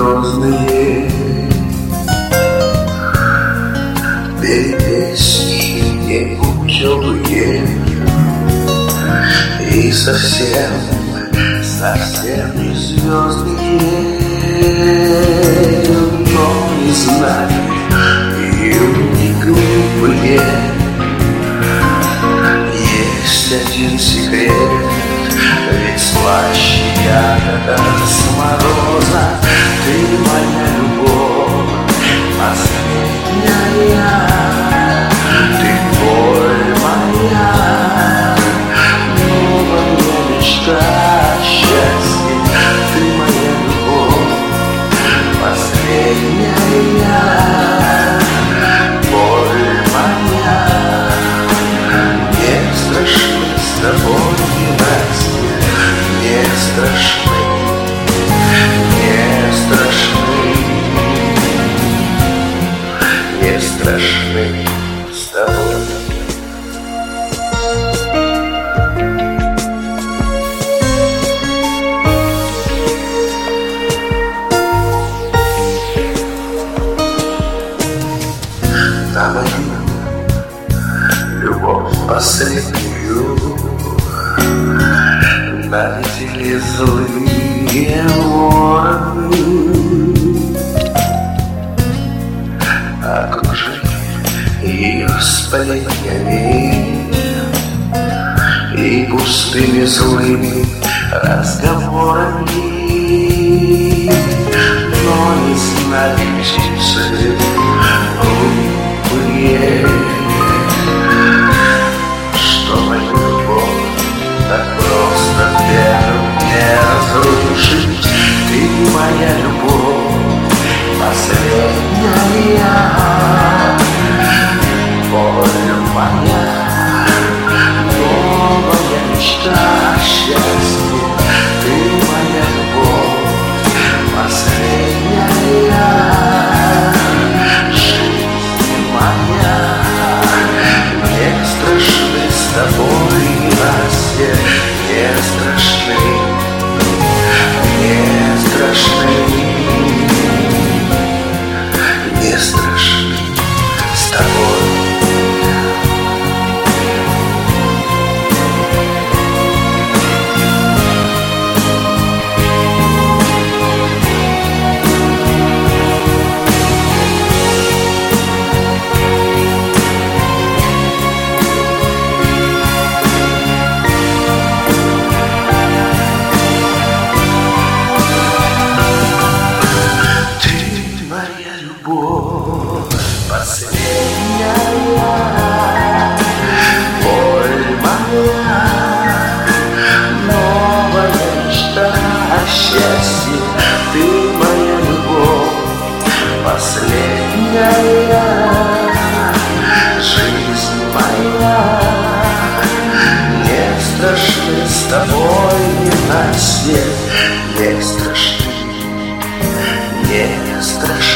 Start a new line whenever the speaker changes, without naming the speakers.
звездные, пели песни непутевые, и совсем не звездные, но не знали и не глупые. Есть один секрет, ведь слаще ягода с мороза. Ты моя любовь последняя, ты боль моя, новая мечта счастья. Ты моя любовь последняя, боль моя. Не страшны с тобой ненастья, не страшны, не страшны, не страшны с тобой. На мою любовь последнюю налетели злые вороны, окружили ее сплетнями и пустыми злыми разговорами. Но не знали птицы глупые, что мою любовь так просто первым не разрушить. Ты моя любовь последняя, боль моя, новая мечта счастья. Ты моя любовь последняя, жизнь моя. Не страшны с тобой ненастья, не страшны, не страшны, не страшны с тобой. Последняя, боль моя, новая мечта счастья. Ты моя любовь последняя, жизнь моя. Не страшны с тобой ненастья, не страшны, не страшны.